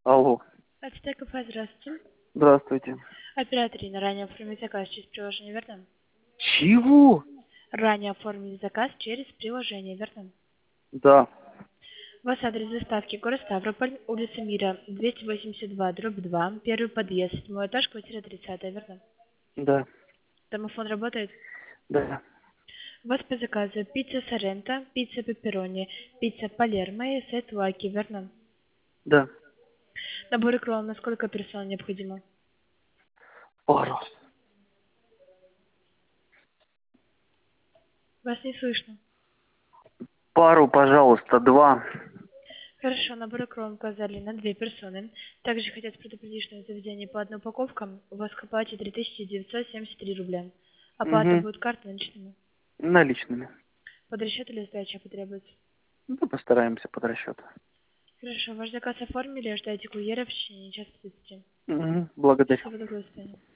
Алло. Ацтека, здравствуйте. Здравствуйте. Оператор Инна, ранее оформить заказ через приложение, верно? Чего? Ранее оформить заказ через приложение, верно? Да. У вас адрес доставки: город Ставрополь, улица Мира, 282/2, первый подъезд, 7 этаж, квартира 30, верно? Да. Домофон работает? Да. У вас по заказу пицца Соренто, пицца пепперони, пицца Палермо и сет Лаки, верно? Да. Набор икру на сколько персон необходимо? Пару. Вас не слышно. Пару, пожалуйста, 2. Хорошо, набор икру указали на 2 персоны. Также хотят предупредить, что в заведении по одной упаковке у вас к оплате 3973 рубля. Оплата Угу. будет картой наличными. Наличными. Под расчет или сдача потребуется? Ну, постараемся под расчет. Хорошо, ваш заказ оформили, ждайте курьера в течение часа 30. Угу. Благодарю. Счастливо, до свидания.